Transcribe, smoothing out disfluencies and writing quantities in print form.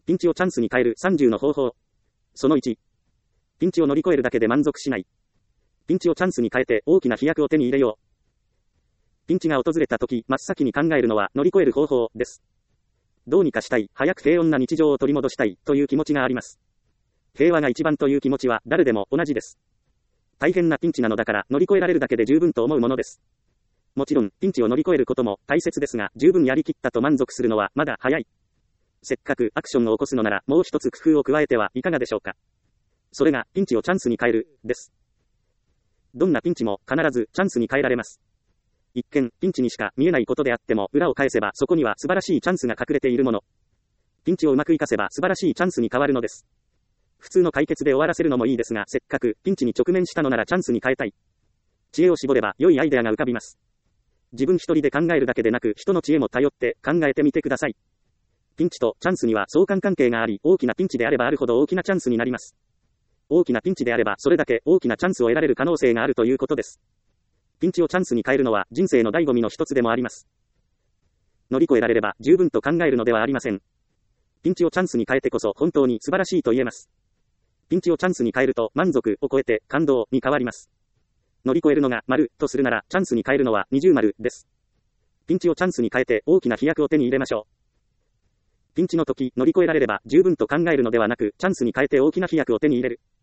ピンチをチャンスに変える30の方法。その1。ピンチを乗り越えるだけで満足しない。ピンチをチャンスに変えて大きな飛躍を手に入れよう。ピンチが訪れた時、真っ先に考えるのは乗り越える方法です。どうにかしたい、早く平穏な日常を取り戻したいという気持ちがあります。平和が一番という気持ちは誰でも同じです。大変なピンチなのだから乗り越えられるだけで十分と思うものです。もちろん、ピンチを乗り越えることも大切ですが、十分やりきったと満足するのはまだ早い。せっかくアクションを起こすのなら、もう一つ工夫を加えてはいかがでしょうか。それが、ピンチをチャンスに変える、です。どんなピンチも必ずチャンスに変えられます。一見、ピンチにしか見えないことであっても、裏を返せばそこには素晴らしいチャンスが隠れているもの。ピンチをうまく活かせば素晴らしいチャンスに変わるのです。普通の解決で終わらせるのもいいですが、せっかくピンチに直面したのならチャンスに変えたい。知恵を絞れば良いアイデアが浮かびます。自分一人で考えるだけでなく、人の知恵も頼って考えてみてください。ピンチとチャンスには相関関係があり、大きなピンチであればあるほど大きなチャンスになります。大きなピンチであればそれだけ大きなチャンスを得られる可能性があるということです。ピンチをチャンスに変えるのは人生の醍醐味の一つでもあります。乗り越えられれば十分と考えるのではありません。ピンチをチャンスに変えてこそ本当に素晴らしいと言えます。ピンチをチャンスに変えると満足を超えて感動に変わります。乗り越えるのが丸とするならチャンスに変えるのは20丸です。ピンチをチャンスに変えて大きな飛躍を手に入れましょう。ピンチの時乗り越えられれば十分と考えるのではなく、チャンスに変えて大きな飛躍を手に入れる。